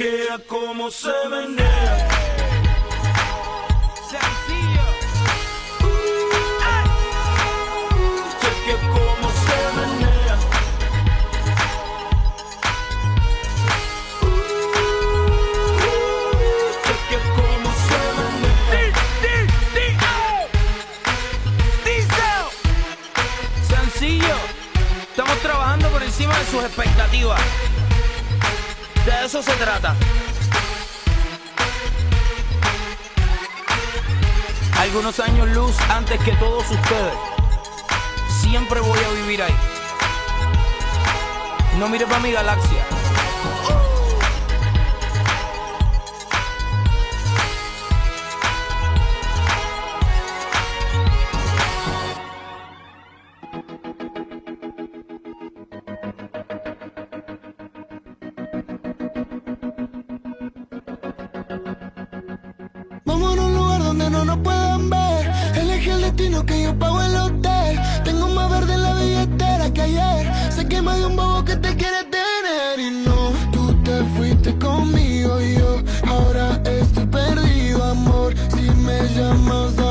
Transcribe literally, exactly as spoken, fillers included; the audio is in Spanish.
Chequea cómo se menea. Sencillo. Ay. Chequea cómo se menea. Chequea cómo se menea. Diesel. Sencillo. Estamos trabajando por encima de sus expectativas. De eso se trata. Algunos años luz antes que todos ustedes. Siempre voy a vivir ahí. No mires para mi galaxia. Vamos a un lugar donde no nos puedan ver. Elegí el destino que yo pago el hotel. Tengo más verde en la billetera que ayer. Sé que más de un bobo que te quiere tener. Y no, tú te fuiste conmigo y yo ahora estoy perdido, amor. Si me llamas